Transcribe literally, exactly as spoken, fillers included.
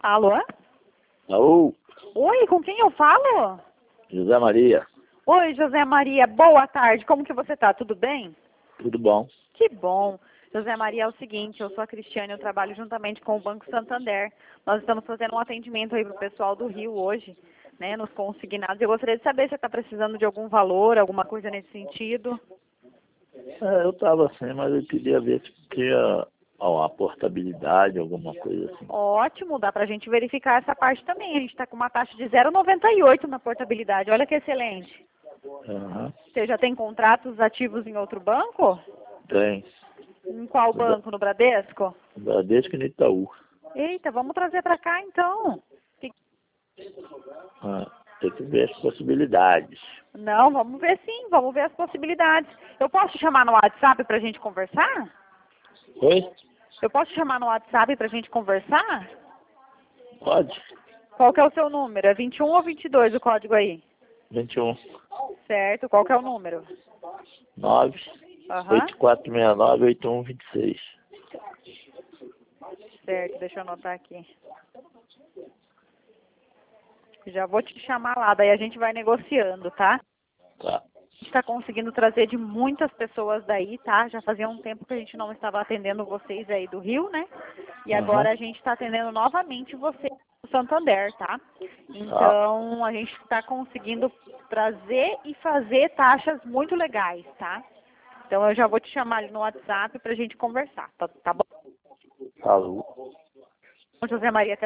Alô? Alô, Oi, com quem eu falo? José Maria, Oi, José Maria, boa tarde. Como que você tá? Tudo bem? tudo bom? Que bom. José Maria, é o seguinte, eu sou a Cristiane, eu trabalho juntamente com o Banco Santander. Nós estamos fazendo um atendimento aí para o pessoal do Rio hoje, né, nos consignados. Eu gostaria de saber se você está precisando de algum valor, alguma coisa nesse sentido. É, eu estava assim, mas eu queria ver se tinha ó, uma portabilidade, alguma coisa assim. Ótimo, dá para a gente verificar essa parte também. A gente está com uma taxa de zero vírgula noventa e oito na portabilidade. Olha que excelente. Aham. Você já tem contratos ativos em outro banco? Tem. Em qual Da- banco? No Bradesco? Bradesco e no Itaú. Eita, vamos trazer para cá então. Que- Ah, tem que ver as possibilidades. Não, vamos ver sim, vamos ver as possibilidades. Eu posso te chamar no WhatsApp para a gente conversar? Oi? Eu posso te chamar no WhatsApp para a gente conversar? Pode? Qual que é o seu número? É vinte e um ou vinte e dois o código aí? vinte e um, Certo, qual que é o número? nove, Aham, oito quatro seis nove, oito um dois seis. certo, deixa eu anotar aqui. Já vou te chamar lá, daí a gente vai negociando, tá? Tá. A gente está conseguindo trazer de muitas pessoas daí, tá? Já fazia um tempo que a gente não estava atendendo vocês aí do Rio, né? E Aham. agora a gente está atendendo novamente vocês do Santander, tá? Tá. Então a gente está conseguindo trazer e fazer taxas muito legais, tá? Então eu já vou te chamar ali no WhatsApp para a gente conversar, tá, tá bom? Alô. José Maria,